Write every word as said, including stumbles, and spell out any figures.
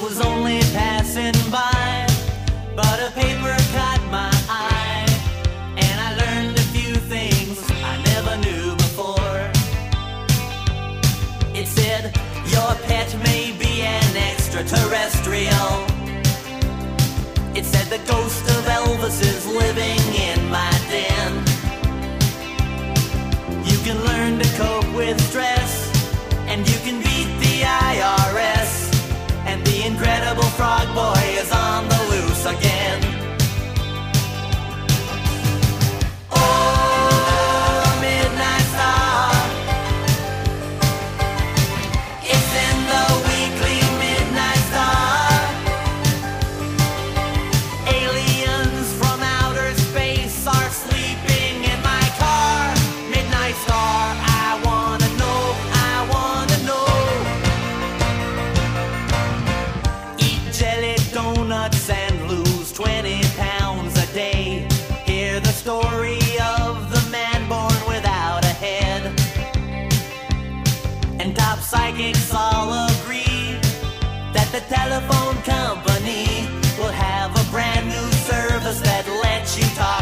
was only passing by, but a paper caught my eye, and I learned a few things I never knew before. It said, your pet may be an extraterrestrial. It said the ghost of Elvis is living in my den. You can learn to cope with stress, and you can beat the I R S. And the Incredible Frog Boy is on the loose again. Oh, Midnight Star, it's in the weekly Midnight Star. Aliens from outer space are sleeping in my car. Midnight Star, I wanna know, I wanna know. Eat jelly donuts and lose twenty pounds a day. Hear the story of the man born without a head. And top psychics all agree that the telephone company will have a brand new service that lets you talk